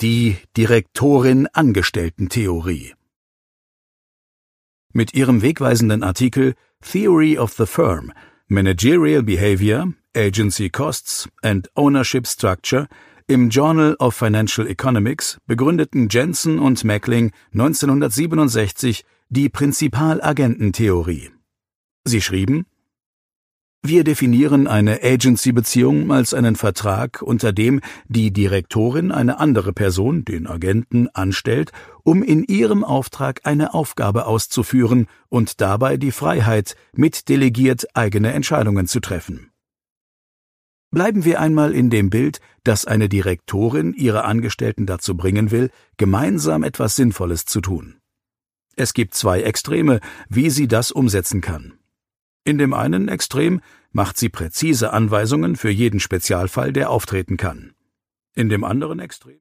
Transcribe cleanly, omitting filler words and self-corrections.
Die Direktorin-Angestellten-Theorie. Mit ihrem wegweisenden Artikel Theory of the Firm, Managerial Behavior, Agency Costs and Ownership Structure im Journal of Financial Economics begründeten Jensen und Mackling 1967 die Prinzipalagententheorie. Sie schrieben: Wir definieren eine Agency-Beziehung als einen Vertrag, unter dem die Direktorin eine andere Person, den Agenten, anstellt, um in ihrem Auftrag eine Aufgabe auszuführen und dabei die Freiheit mitdelegiert, eigene Entscheidungen zu treffen. Bleiben wir einmal in dem Bild, dass eine Direktorin ihre Angestellten dazu bringen will, gemeinsam etwas Sinnvolles zu tun. Es gibt zwei Extreme, wie sie das umsetzen kann. In dem einen Extrem macht sie präzise Anweisungen für jeden Spezialfall, der auftreten kann. In dem anderen Extrem